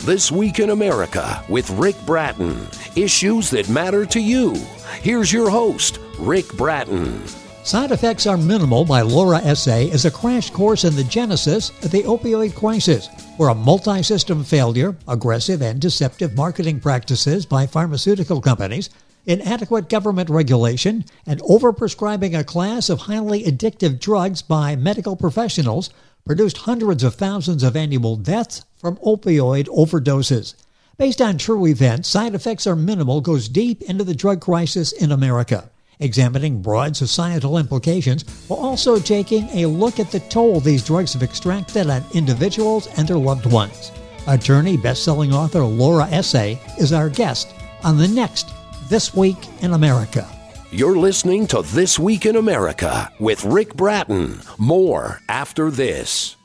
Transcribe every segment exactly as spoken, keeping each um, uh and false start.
This Week in America with Rick Bratton. Issues that matter to you. Here's your host, Rick Bratton. Side Effects Are Minimal by Laura Essay is a crash course in the genesis of the opioid crisis, where a multi-system failure, aggressive and deceptive marketing practices by pharmaceutical companies, inadequate government regulation, and overprescribing a class of highly addictive drugs by medical professionals produced hundreds of thousands of annual deaths from opioid overdoses. Based on true events, Side Effects Are Minimal goes deep into the drug crisis in America, examining broad societal implications while also taking a look at the toll these drugs have extracted on individuals and their loved ones. Attorney, best-selling author Laura Essay is our guest on the next This Week in America. You're listening to This Week in America with Rick Bratton. More after this.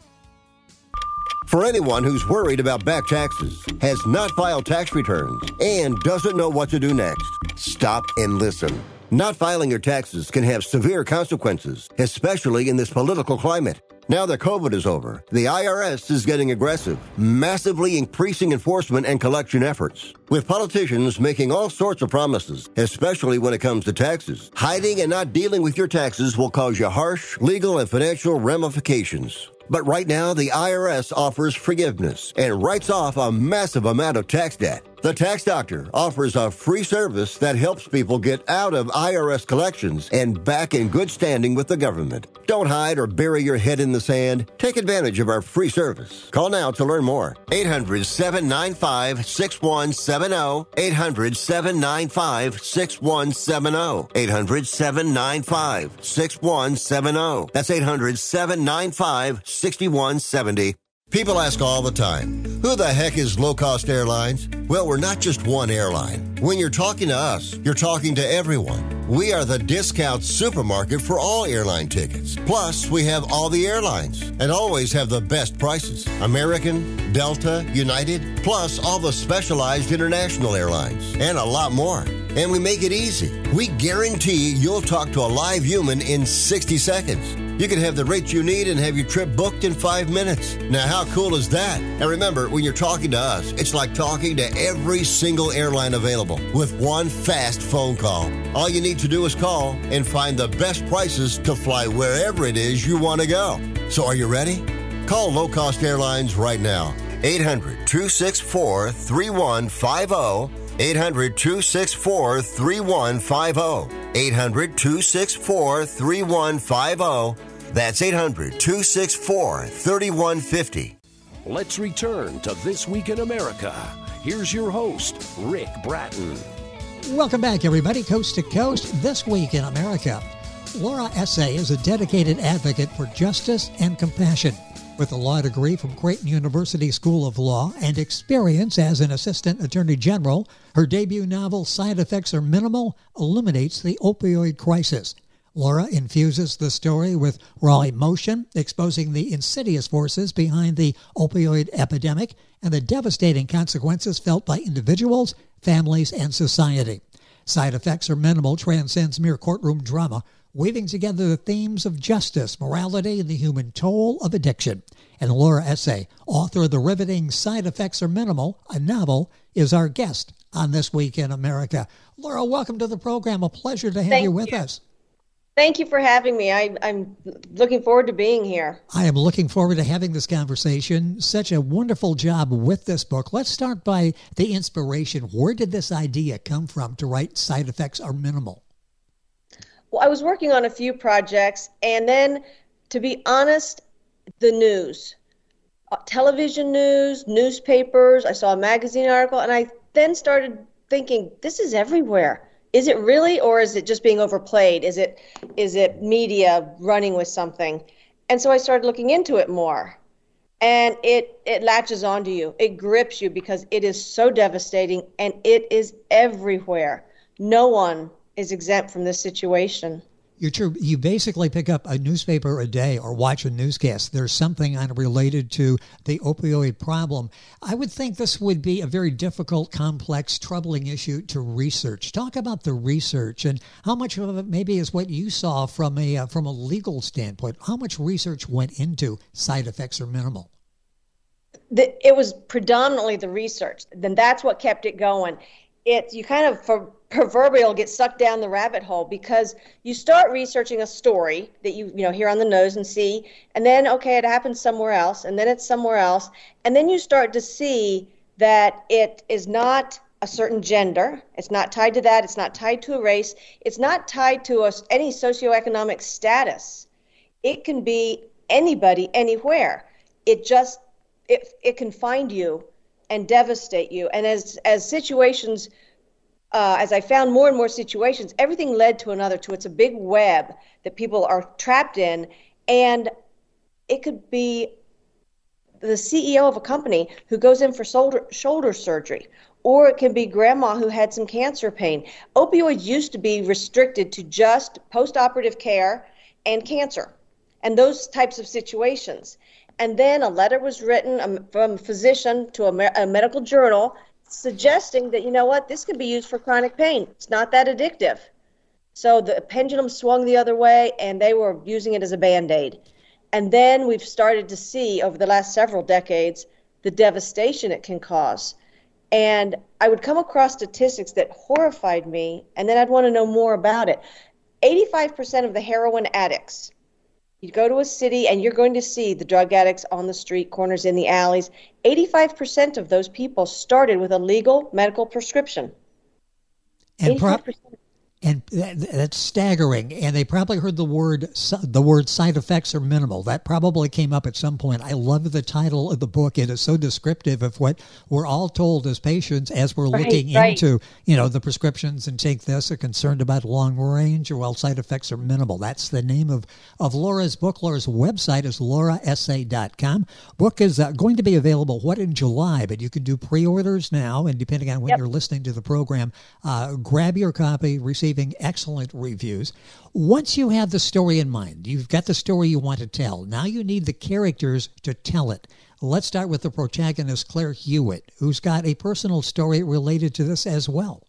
For anyone who's worried about back taxes, has not filed tax returns, and doesn't know what to do next, stop and listen. Not filing your taxes can have severe consequences, especially in this political climate. Now that COVID is over, the I R S is getting aggressive, massively increasing enforcement and collection efforts, with politicians making all sorts of promises, especially when it comes to taxes. Hiding and not dealing with your taxes will cause you harsh legal and financial ramifications. But right now, the I R S offers forgiveness and writes off a massive amount of tax debt. The Tax Doctor offers a free service that helps people get out of I R S collections and back in good standing with the government. Don't hide or bury your head in the sand. Take advantage of our free service. Call now to learn more. eight hundred, seven nine five, six one seven zero. eight hundred, seven nine five, six one seven zero. eight hundred, seven nine five, six one seven zero. That's eight hundred, seven nine five, six one seven zero. People ask all the time, who the heck is Low Cost Airlines? Well, we're not just one airline. When you're talking to us, you're talking to everyone. We are the discount supermarket for all airline tickets. Plus, we have all the airlines and always have the best prices. American, Delta, United, plus all the specialized international airlines and a lot more. And we make it easy. We guarantee you'll talk to a live human in sixty seconds. You can have the rates you need and have your trip booked in five minutes. Now, how cool is that? And remember, when you're talking to us, it's like talking to every single airline available with one fast phone call. All you need to do is call and find the best prices to fly wherever it is you want to go. So are you ready? Call Low Cost Airlines right now. eight hundred, two six four, three one five zero. eight hundred, two six four, three one five zero. eight hundred, two six four, three one five zero. That's eight hundred, two six four, three one five zero. Let's return to This Week in America. Here's your host, Rick Bratton. Welcome back, everybody, coast to coast, This Week in America. Laura Essay is a dedicated advocate for justice and compassion. With a law degree from Creighton University School of Law and experience as an assistant attorney general, her debut novel, Side Effects Are Minimal, illuminates the opioid crisis. Laura infuses the story with raw emotion, exposing the insidious forces behind the opioid epidemic and the devastating consequences felt by individuals, families, and society. Side Effects Are Minimal transcends mere courtroom drama, weaving together the themes of justice, morality, and the human toll of addiction. And Laura Essay, author of the riveting Side Effects Are Minimal, a novel, is our guest on This Week in America. Laura, welcome to the program. A pleasure to have Thank you with you. us. Thank you for having me. I, I'm looking forward to being here. I am looking forward to having this conversation. Such a wonderful job with this book. Let's start by the inspiration. Where did this idea come from to write Side Effects Are Minimal? Well, I was working on a few projects, and then, to be honest, the news, uh, television news, newspapers, I saw a magazine article, and I then started thinking, this is everywhere. Is it really, or is it just being overplayed? Is it is it media running with something? And so I started looking into it more. And it, it latches onto you. It grips you because it is so devastating, and it is everywhere. No one is exempt from this situation. You're true. You basically pick up a newspaper a day or watch a newscast. There's something on related to the opioid problem. I would think this would be a very difficult, complex, troubling issue to research. Talk about the research and how much of it maybe is what you saw from a uh, from a legal standpoint. How much research went into Side Effects Are Minimal? the, it was predominantly the research. Then that's what kept it going. It you kind of for proverbial get sucked down the rabbit hole because you start researching a story that you you know hear on the news and see, and then okay, it happens somewhere else, and then it's somewhere else, and then you start to see that it is not a certain gender. It's not tied to that. It's not tied to a race. It's not tied to a, any socioeconomic status. It can be anybody, anywhere. It just it it can find you and devastate you. And as as situations, uh, as I found more and more situations, everything led to another. To it's a big web that people are trapped in, and it could be the C E O of a company who goes in for shoulder shoulder surgery, or it can be grandma who had some cancer pain. Opioids used to be restricted to just post-operative care and cancer, and those types of situations. And then a letter was written from a physician to a, a medical journal suggesting that, you know what, this could be used for chronic pain. It's not that addictive. So the pendulum swung the other way, and they were using it as a Band-Aid. And then we've started to see over the last several decades the devastation it can cause. And I would come across statistics that horrified me, and then I'd want to know more about it. eighty-five percent of the heroin addicts, you go to a city and you're going to see the drug addicts on the street corners, in the alleys. eighty-five percent of those people started with a legal medical prescription. And pro- And that, that's staggering. And they probably heard the word the word side effects are minimal. That probably came up at some point. I love the title of the book. It is so descriptive of what we're all told as patients as we're right, looking right. into, you know, the prescriptions and take this, are concerned about long range, or well, side effects are minimal. That's the name of, of Laura's book. Laura's website is laura s a dot com. Book is uh, going to be available, what, in July, but you can do pre-orders now, and depending on when yep. you're listening to the program, uh, grab your copy, receive excellent reviews. Once you have the story in mind, you've got the story you want to tell. Now you need the characters to tell it. Let's start with the protagonist, Claire Hewitt, who's got a personal story related to this as well.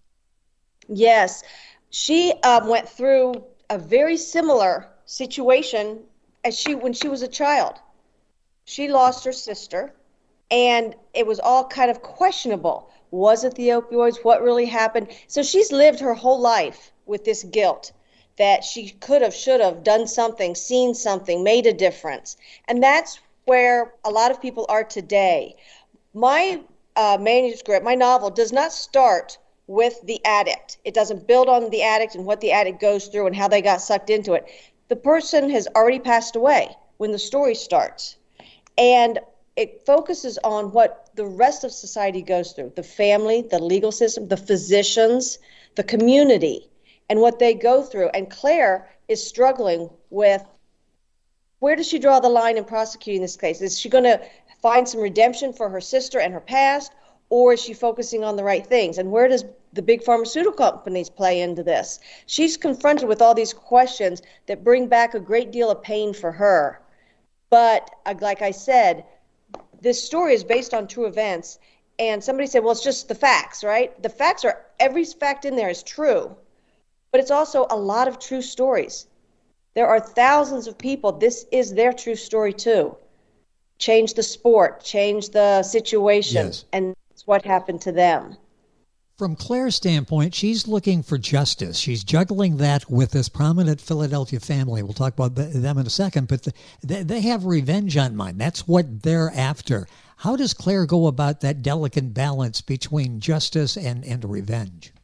Yes. She um, went through a very similar situation as she when she was a child. She lost her sister, and it was all kind of questionable. Was it the opioids? What really happened? So she's lived her whole life with this guilt that she could have, should have done something, seen something, made a difference. And that's where a lot of people are today. My uh, manuscript, my novel, does not start with the addict. It doesn't build on the addict and what the addict goes through and how they got sucked into it. The person has already passed away when the story starts. And it focuses on what the rest of society goes through, the family, the legal system, the physicians, the community, and what they go through. And Claire is struggling with, where does she draw the line in prosecuting this case? Is she going to find some redemption for her sister and her past, or is she focusing on the right things? And where does the big pharmaceutical companies play into this? She's confronted with all these questions that bring back a great deal of pain for her. But like I said, this story is based on true events, and somebody said, well, it's just the facts, right? The facts are, every fact in there is true, but it's also a lot of true stories. There are thousands of people, this is their true story too. Change the sport, change the situation, yes. And it's what happened to them. From Claire's standpoint, she's looking for justice. She's juggling that with this prominent Philadelphia family. We'll talk about them in a second, but the, they have revenge on mind. That's what they're after. How does Claire go about that delicate balance between justice and, and revenge?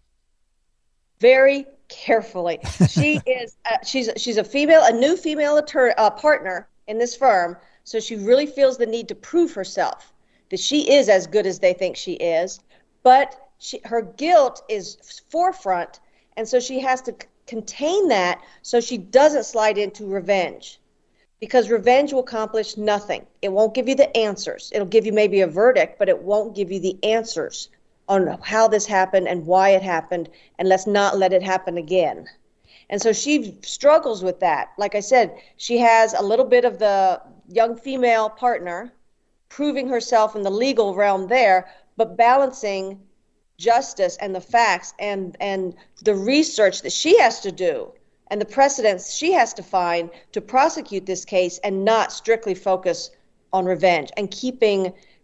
Very carefully. She is. Uh, she's she's a female, a new female attorney, uh, partner in this firm. So she really feels the need to prove herself that she is as good as they think she is, but she, her guilt is forefront, and so she has to c- contain that so she doesn't slide into revenge, because revenge will accomplish nothing. It won't give you the answers. It'll give you maybe a verdict, but it won't give you the answers on how this happened and why it happened, and let's not let it happen again. And so she struggles with that. Like I said, she has a little bit of the young female partner proving herself in the legal realm there, but balancing justice and the facts and, and the research that she has to do and the precedents she has to find to prosecute this case, and not strictly focus on revenge, and keeping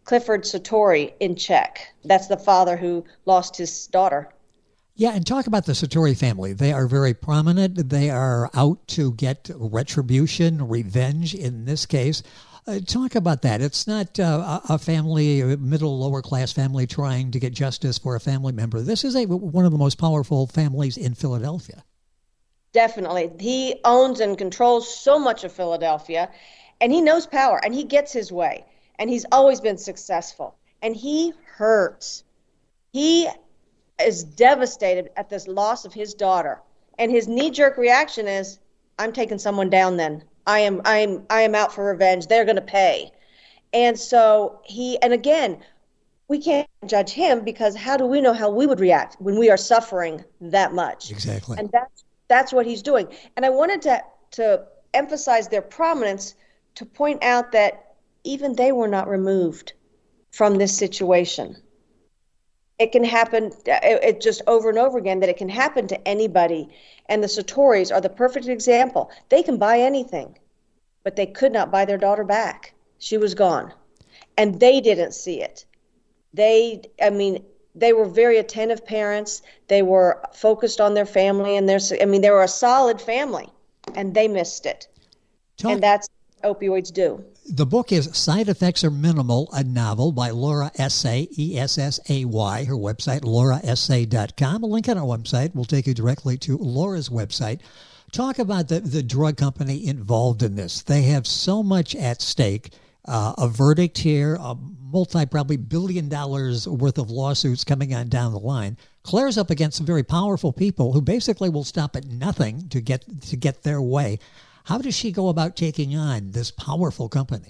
Clifford Satori in check. That's the father who lost his daughter. Yeah, and talk about the Satori family. They are very prominent. They are out to get retribution, revenge in this case. Uh, talk about that. It's not uh, a family, a middle, lower class family trying to get justice for a family member. This is a one of the most powerful families in Philadelphia. Definitely. He owns and controls so much of Philadelphia, and he knows power, and he gets his way, and he's always been successful. And he hurts. He is devastated at this loss of his daughter, and his knee-jerk reaction is, I'm taking someone down then. I am I am I am out for revenge. They're going to pay. And so he, and again, we can't judge him because how do we know how we would react when we are suffering that much? Exactly. And that's that's what he's doing. And I wanted to to emphasize their prominence to point out that even they were not removed from this situation. It can happen, it, it just over and over again, that it can happen to anybody. And the Satoris are the perfect example. They can buy anything, but they could not buy their daughter back. She was gone. And they didn't see it. They, I mean, they were very attentive parents. They were focused on their family and their, I mean, they were a solid family, and they missed it. Talk- and that's what opioids do. The book is Side Effects Are Minimal, a novel by Laura Essay, E S S A Y. Her website, laura essay dot com. A link on our website will take you directly to Laura's website. Talk about the, the drug company involved in this. They have so much at stake. Uh, a verdict here, a multi, probably billion dollars worth of lawsuits coming on down the line. Claire's up against some very powerful people who basically will stop at nothing to get to get their way. How does she go about taking on this powerful company?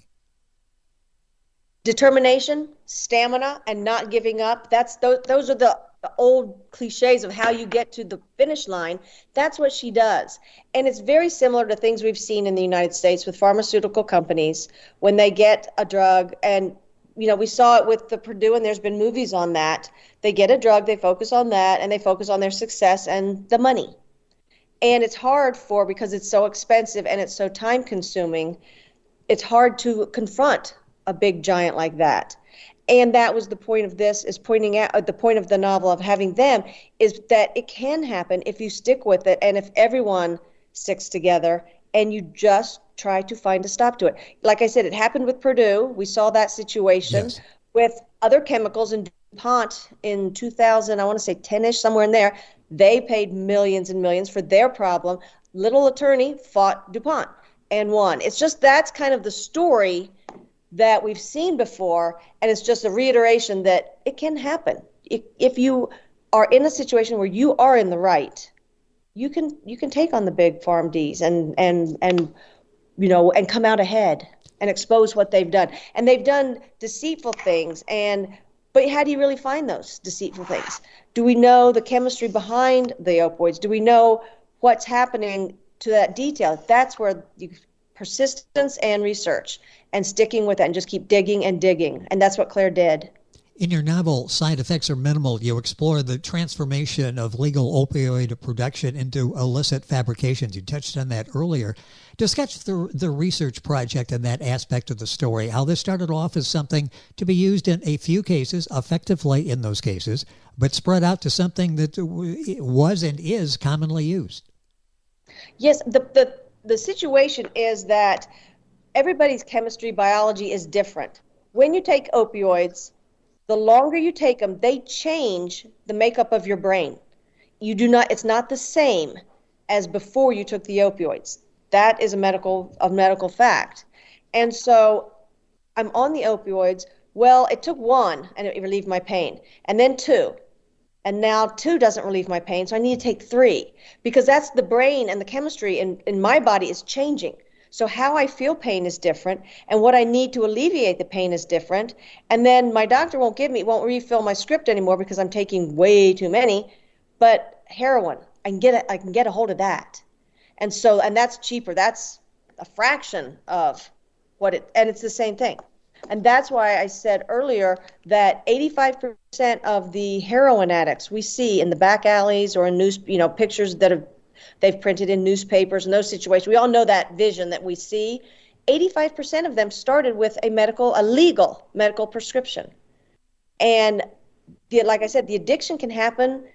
Determination, stamina, and not giving up. That's those, those are the, the old cliches of how you get to the finish line. That's what she does. And it's very similar to things we've seen in the United States with pharmaceutical companies when they get a drug. And, you know, we saw it with the Purdue, and there's been movies on that. They get a drug, they focus on that, and they focus on their success and the money. And it's hard for, because it's so expensive and it's so time consuming, it's hard to confront a big giant like that. And that was the point of this, is pointing out, uh, the point of the novel of having them, is that it can happen if you stick with it and if everyone sticks together and you just try to find a stop to it. Like I said, it happened with Purdue. We saw that situation. Yes. With other chemicals in DuPont in two thousand, I want to say ten-ish, somewhere in there. They paid millions and millions for their problem. Little attorney fought DuPont and won. It's just, that's kind of the story that we've seen before, and it's just a reiteration that it can happen. If, if you are in a situation where you are in the right, you can you can take on the big PharmDs and and and you know and come out ahead and expose what they've done. And they've done deceitful things, and but how do you really find those deceitful things? Do we know the chemistry behind the opioids? Do we know what's happening to that detail? That's where you, persistence and research and sticking with it and just keep digging and digging. And that's what Claire did. In your novel, Side Effects Are Minimal, you explore the transformation of legal opioid production into illicit fabrications. You touched on that earlier. Discuss the, the research project and that aspect of the story, how this started off as something to be used in a few cases, effectively in those cases, but spread out to something that was and is commonly used. Yes, the the, the situation is that everybody's chemistry, biology is different. When you take opioids, the longer you take them, they change the makeup of your brain. You do not, it's not the same as before you took the opioids. That is a medical, a medical fact. And so I'm on the opioids. Well, it took one and it relieved my pain, and then two. And now two doesn't relieve my pain, so I need to take three, because that's the brain and the chemistry in, in my body is changing. So how I feel pain is different, and what I need to alleviate the pain is different. And then my doctor won't give me, won't refill my script anymore because I'm taking way too many. But heroin, I can get a, I can get a hold of that, and so and that's cheaper. That's a fraction of what it, and it's the same thing. And that's why I said earlier that eighty-five percent of the heroin addicts we see in the back alleys or in news, you know, pictures that have they've printed in newspapers and those situations. We all know that vision that we see. eighty-five percent of them started with a medical, a legal medical prescription. And the, like I said, the addiction can happen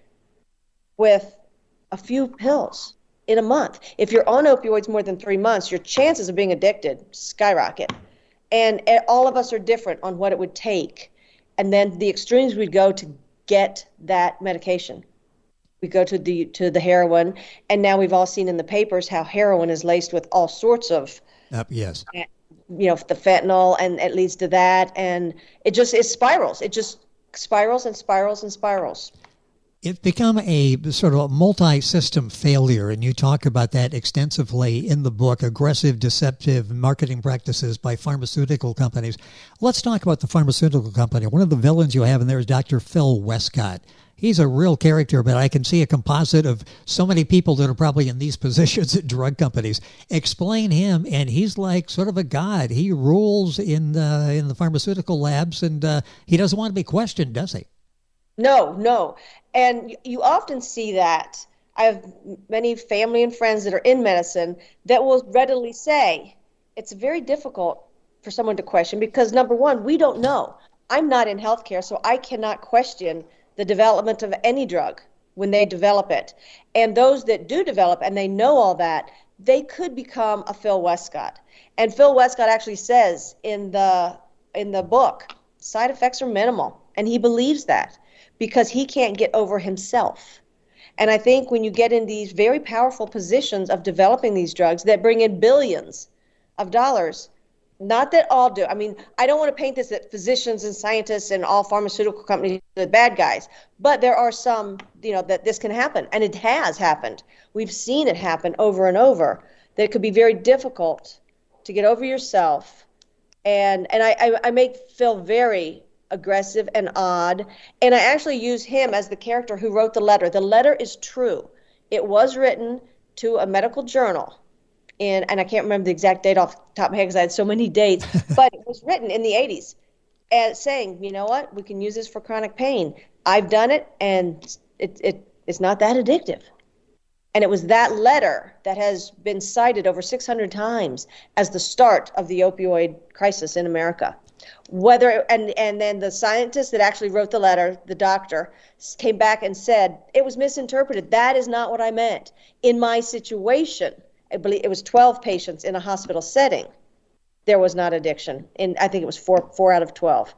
with a few pills in a month. If you're on opioids more than three months, your chances of being addicted skyrocket. And all of us are different on what it would take. And then the extremes we'd go to get that medication. We go to the to the heroin, and now we've all seen in the papers how heroin is laced with all sorts of, uh, yes, you know, the fentanyl, and it leads to that, and it just it spirals. It just spirals and spirals and spirals. It's become a sort of multi-system failure, and you talk about that extensively in the book, Aggressive Deceptive Marketing Practices by Pharmaceutical Companies. Let's talk about the pharmaceutical company. One of the villains you have in there is Doctor Phil Westcott. He's a real character, but I can see a composite of so many people that are probably in these positions at drug companies. Explain him, and he's like sort of a god. He rules in the, in the pharmaceutical labs, and uh, he doesn't want to be questioned, does he? No, no. And you often see that. I have many family and friends that are in medicine that will readily say it's very difficult for someone to question because, number one, we don't know. I'm not in healthcare, so I cannot question the development of any drug when they develop it. And those that do develop and they know all that, they could become a Phil Westcott. And Phil Westcott actually says in the in the book, side effects are minimal. And he believes that because he can't get over himself. And I think when you get in these very powerful positions of developing these drugs that bring in billions of dollars, not that all do. I mean, I don't want to paint this that physicians and scientists and all pharmaceutical companies are the bad guys, but there are some, you know, that this can happen, and it has happened. We've seen it happen over and over, that it could be very difficult to get over yourself. And and I, I, I make Phil very aggressive and odd, and I actually use him as the character who wrote the letter. The letter is true. It was written to a medical journal. In, and I can't remember the exact date off the top of my head because I had so many dates, but it was written in the eighties as saying, you know what, we can use this for chronic pain. I've done it, and it, it it's not that addictive. And it was that letter that has been cited over six hundred times as the start of the opioid crisis in America. Whether and, and then the scientist that actually wrote the letter, the doctor, came back and said, it was misinterpreted. That is not what I meant. In my situation, I believe it was twelve patients in a hospital setting, there was not addiction. And I think it was four, four out of twelve.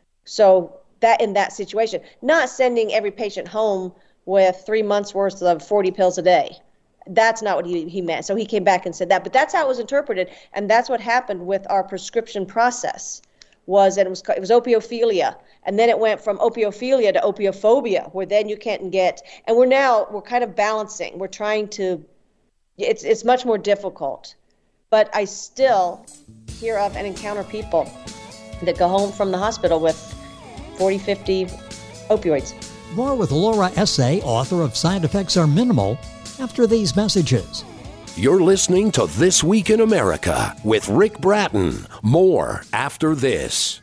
So that in that situation, not sending every patient home with three months worth of forty pills a day. That's not what he, he meant. So he came back and said that, but that's how it was interpreted. And that's what happened with our prescription process was that it was, it was opiophobia. And then it went from opiophobia to opiophobia, where then you can't get, and we're now, we're kind of balancing. We're trying to, It's it's much more difficult, but I still hear of and encounter people that go home from the hospital with forty, fifty opioids. More with Laura Essay, author of Side Effects Are Minimal, after these messages. You're listening to This Week in America with Rick Bratton. More after this.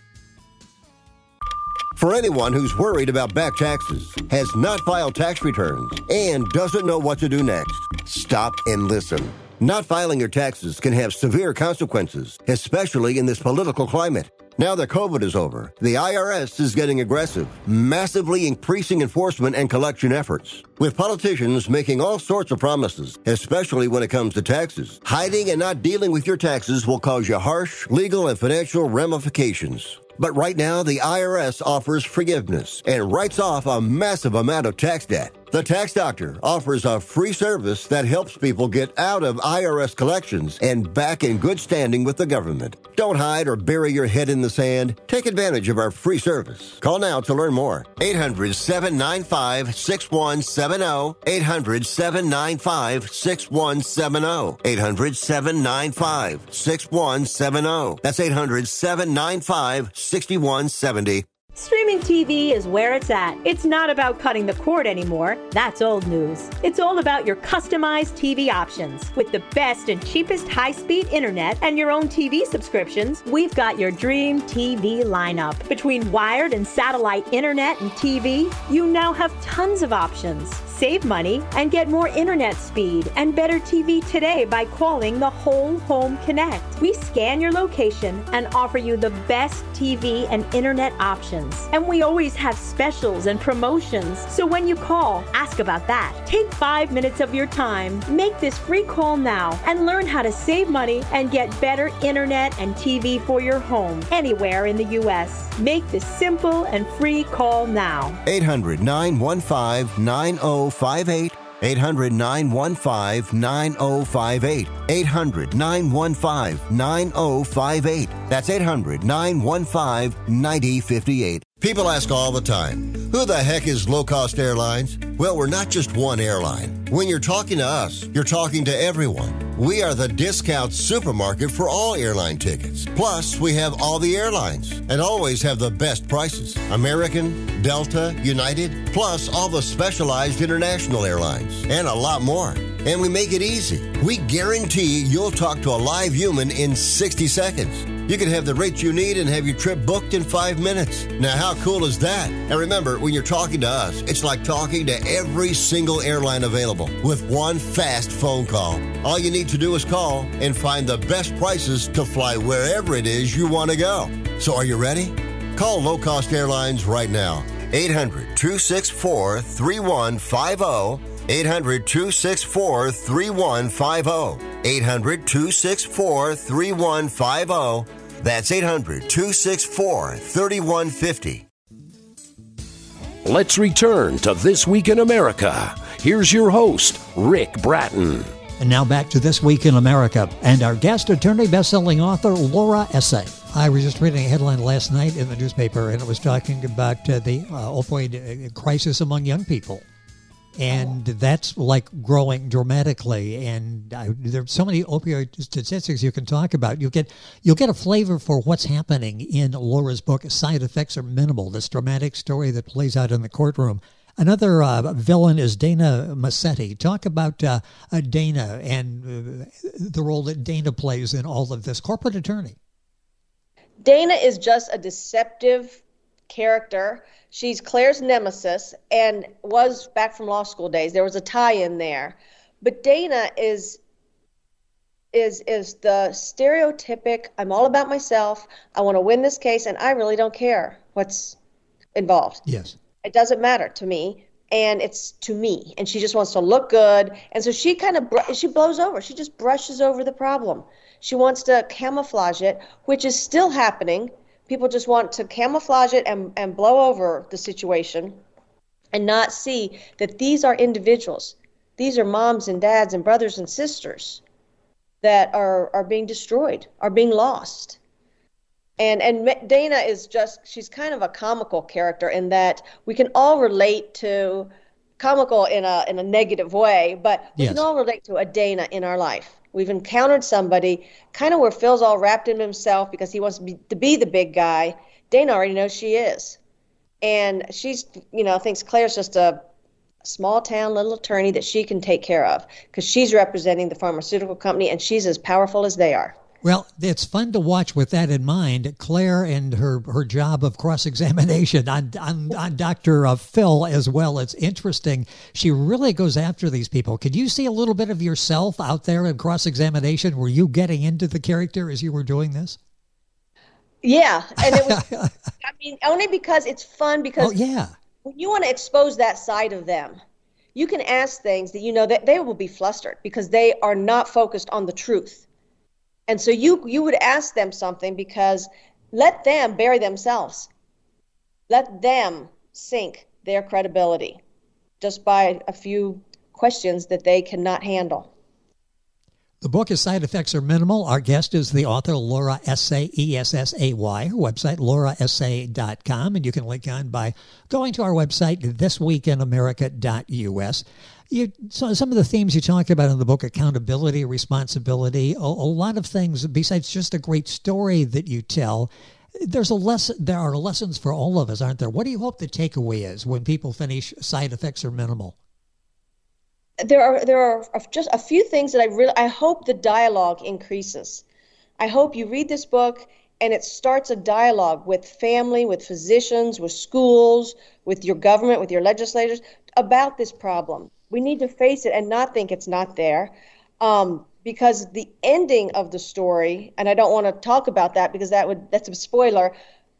For anyone who's worried about back taxes, has not filed tax returns, and doesn't know what to do next, stop and listen. Not filing your taxes can have severe consequences, especially in this political climate. Now that COVID is over, the I R S is getting aggressive, massively increasing enforcement and collection efforts, with politicians making all sorts of promises, especially when it comes to taxes. Hiding and not dealing with your taxes will cause you harsh legal and financial ramifications. But right now, the I R S offers forgiveness and writes off a massive amount of tax debt. The Tax Doctor offers a free service that helps people get out of I R S collections and back in good standing with the government. Don't hide or bury your head in the sand. Take advantage of our free service. Call now to learn more. eight hundred, seven nine five, six one seven zero. eight hundred, seven nine five, six one seven zero. eight hundred, seven nine five, six one seven zero. That's eight hundred, seven nine five, six one seven zero. Streaming T V is where it's at. It's not about cutting the cord anymore. That's old news. It's all about your customized T V options. With the best and cheapest high-speed internet and your own T V subscriptions, we've got your dream T V lineup. Between wired and satellite internet and T V, you now have tons of options. Save money and get more internet speed and better T V today by calling the Whole Home Connect. We scan your location and offer you the best T V and internet options. And we always have specials and promotions. So when you call, ask about that. Take five minutes of your time. Make this free call now and learn how to save money and get better internet and T V for your home anywhere in the U S. Make this simple and free call now. eight hundred, nine one five, nine oh five eight. eight hundred, nine one five, nine oh five eight. eight hundred, nine one five, nine oh five eight. That's eight hundred, nine one five, nine oh five eight. People ask all the time, who the heck is Low Cost Airlines? Well, we're not just one airline. When you're talking to us, you're talking to everyone. We are the discount supermarket for all airline tickets. Plus, we have all the airlines and always have the best prices. American, Delta, United, plus all the specialized international airlines and a lot more. And we make it easy. We guarantee you'll talk to a live human in sixty seconds. You can have the rates you need and have your trip booked in five minutes. Now, how cool is that? And remember, when you're talking to us, it's like talking to every single airline available with one fast phone call. All you need to do is call and find the best prices to fly wherever it is you want to go. So are you ready? Call Low Cost Airlines right now. eight hundred, two six four, three one five zero. eight hundred, two six four, three one five zero. eight hundred, two six four, three one five zero. That's eight hundred, two six four, three one five zero. Let's return to This Week in America. Here's your host, Rick Bratton. And now back to This Week in America and our guest attorney, best-selling author Laura Essay. I was just reading a headline last night in the newspaper, and it was talking about uh, the uh, opioid crisis among young people. And that's like growing dramatically. And I, there's so many opioid statistics you can talk about. You get you'll get a flavor for what's happening in Laura's book. Side Effects Are Minimal. This dramatic story that plays out in the courtroom. Another uh, villain is Dana Massetti. Talk about uh, uh, Dana and uh, the role that Dana plays in all of this. Corporate attorney. Dana is just a deceptive character. She's Claire's nemesis and was back from law school days. There was a tie-in there. But Dana is is is the stereotypic, I'm all about myself, I want to win this case, and I really don't care what's involved. Yes. It doesn't matter to me, and it's to me. And she just wants to look good. And so she kind of, br- she blows over. She just brushes over the problem. She wants to camouflage it, which is still happening. People just want to camouflage it and, and blow over the situation and not see that these are individuals. These are moms and dads and brothers and sisters that are, are being destroyed, are being lost. And and Dana is just, she's kind of a comical character in that we can all relate to, comical in a in a negative way, but we yes. can all relate to a Dana in our life. We've encountered somebody kind of where Phil's all wrapped in himself because he wants to be, to be the big guy. Dana already knows she is. And she's, you know, thinks Claire's just a small town little attorney that she can take care of because she's representing the pharmaceutical company and she's as powerful as they are. Well, it's fun to watch with that in mind. Claire and her, her job of cross-examination on, on, on Doctor Phil as well. It's interesting. She really goes after these people. Could you see a little bit of yourself out there in cross-examination? Were you getting into the character as you were doing this? Yeah. And it was, I mean, only because it's fun because oh, yeah. when you want to expose that side of them, you can ask things that you know that they will be flustered because they are not focused on the truth. And so you you would ask them something because let them bury themselves. Let them sink their credibility just by a few questions that they cannot handle. The book is Side Effects Are Minimal. Our guest is the author, Laura Essay, E S S A Y. Her website, laura essay dot com. And you can link on by going to our website, this week in america dot u s. You, so some of the themes you talk about in the book, accountability, responsibility, a, a lot of things besides just a great story that you tell. There's a lesson. There are lessons for all of us, aren't there? What do you hope the takeaway is when people finish Side Effects Are Minimal? There are there are just a few things that I really I hope the dialogue increases. I hope you read this book and it starts a dialogue with family, with physicians, with schools, with your government, with your legislators about this problem. We need to face it and not think it's not there, um, because the ending of the story, and I don't want to talk about that because that would that's a spoiler,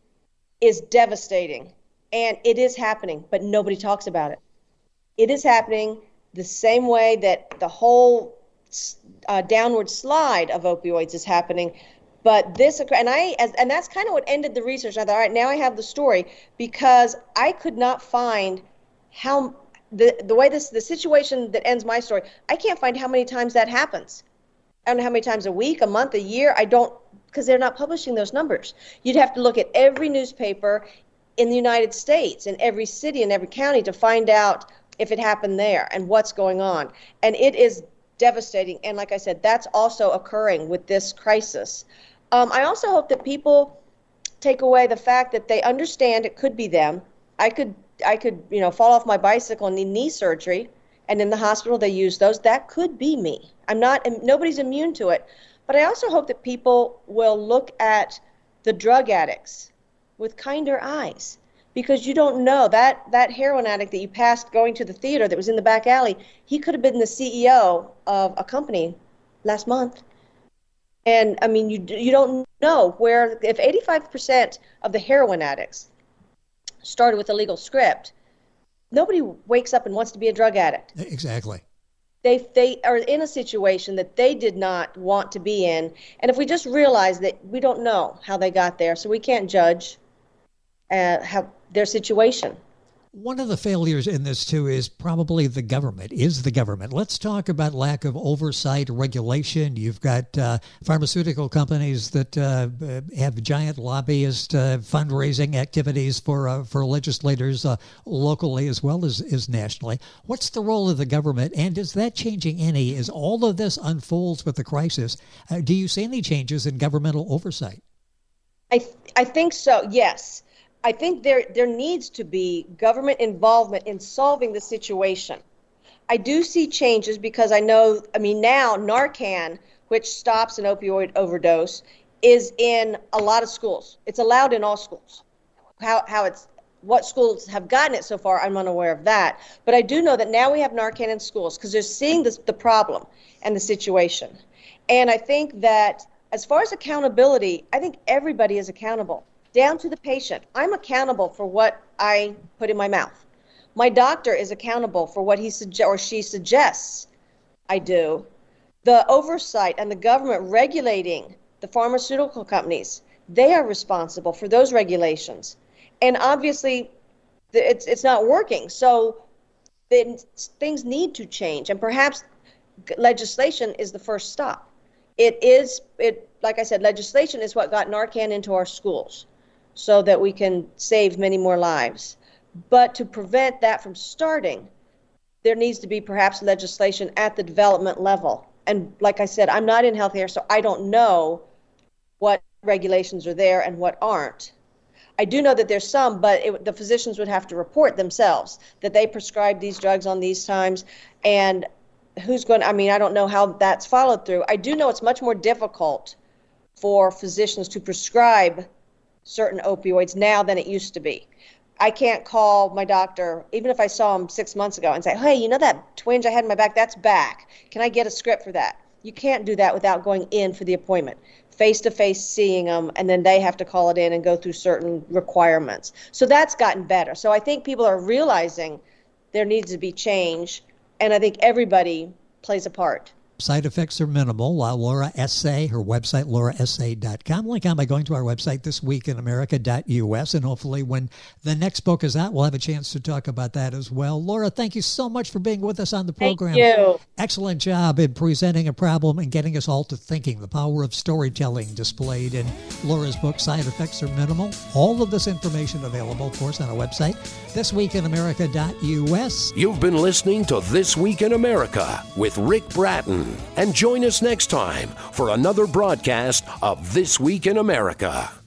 is devastating. And it is happening, but nobody talks about it. It is happening the same way that the whole uh, downward slide of opioids is happening. But this, and I, as, and that's kind of what ended the research. I thought, all right, now I have the story, because I could not find how the the way this the situation that ends my story. I can't find how many times that happens. I don't know how many times a week, a month, a year. I don't, because they're not publishing those numbers. You'd have to look at every newspaper in the United States, in every city, in every county, to find out if it happened there and what's going on. And it is devastating. And like I said, that's also occurring with this crisis. Um, I also hope that people take away the fact that they understand it could be them. I could, I could, you know, fall off my bicycle and need knee surgery, and in the hospital they use those. That could be me. I'm not, nobody's immune to it. But I also hope that people will look at the drug addicts with kinder eyes, because you don't know that that heroin addict that you passed going to the theater that was in the back alley, he could have been the C E O of a company last month. And I mean, you you don't know where, if eighty-five percent of the heroin addicts started with a legal script, nobody wakes up and wants to be a drug addict. Exactly. They they are in a situation that they did not want to be in. And if we just realize that we don't know how they got there, so we can't judge uh, how their situation. One of the failures in this, too, is probably the government, is the government. Let's talk about lack of oversight, regulation. You've got uh, pharmaceutical companies that uh, have giant lobbyist uh, fundraising activities for uh, for legislators uh, locally as well as, as nationally. What's the role of the government, and is that changing any? As all of this unfolds with the crisis, uh, do you see any changes in governmental oversight? I th- I think so, yes. I think there there needs to be government involvement in solving the situation. I do see changes because I know, I mean, now Narcan, which stops an opioid overdose, is in a lot of schools. It's allowed in all schools. How how it's what schools have gotten it so far, I'm unaware of that. But I do know that now we have Narcan in schools because they're seeing this, the problem and the situation. And I think that as far as accountability, I think everybody is accountable, down to the patient. I'm accountable for what I put in my mouth. My doctor is accountable for what he suge- or she suggests I do. The oversight and the government regulating the pharmaceutical companies, they are responsible for those regulations. And obviously, it's it's not working. So then things need to change. And perhaps legislation is the first stop. It is, it like I said, legislation is what got Narcan into our schools, so that we can save many more lives. But to prevent that from starting, there needs to be perhaps legislation at the development level. And like I said, I'm not in healthcare, so I don't know what regulations are there and what aren't. I do know that there's some, but it, the physicians would have to report themselves that they prescribed these drugs on these times. And who's going to, I mean, I don't know how that's followed through. I do know it's much more difficult for physicians to prescribe certain opioids now than it used to be. I can't call my doctor, even if I saw him six months ago, and say, hey, you know that twinge I had in my back, that's back. Can I get a script for that? You can't do that without going in for the appointment, face-to-face seeing them, and then they have to call it in and go through certain requirements. So that's gotten better. So I think people are realizing there needs to be change, and I think everybody plays a part. Side effects are minimal. Uh, Laura Essay, her website, laura essay dot com. Link on by going to our website, this week in america dot u s. And hopefully when the next book is out, we'll have a chance to talk about that as well. Laura, thank you so much for being with us on the program. Thank you. Excellent job in presenting a problem and getting us all to thinking. The power of storytelling displayed in Laura's book, Side Effects Are Minimal. All of this information available, of course, on our website, this week in america dot u s. You've been listening to This Week in America with Rick Bratton. And join us next time for another broadcast of This Week in America.